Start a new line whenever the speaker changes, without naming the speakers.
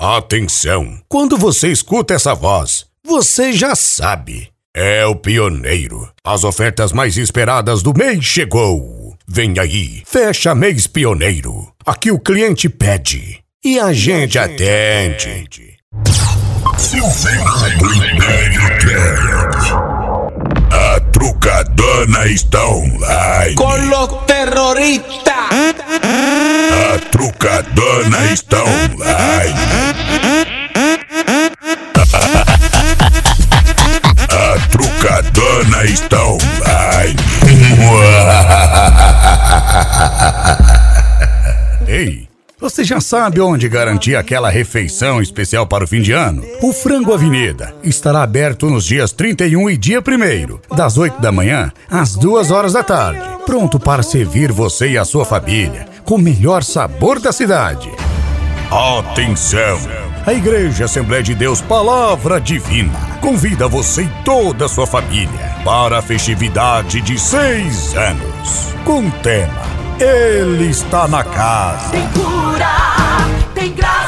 Atenção! Quando você escuta essa voz, você já sabe. É o Pioneiro. As ofertas mais esperadas do mês chegou. Vem aí, fecha mês Pioneiro. Aqui o cliente pede e a gente atende. Silveira do Império Terra. A trucadona está online.
Com los terroristas.
A trucadona está online. A trucadona está online. Ei, você já sabe onde garantir aquela refeição especial para o fim de ano? O Frango Avenida estará aberto nos dias 31 e dia 1º, das 8 da manhã às 2 horas da tarde. Pronto para servir você e a sua família com o melhor sabor da cidade. Atenção! A Igreja Assembleia de Deus Palavra Divina convida você e toda a sua família para a festividade de 6 anos. Com o tema Ele está na casa.
Tem cura, tem graça.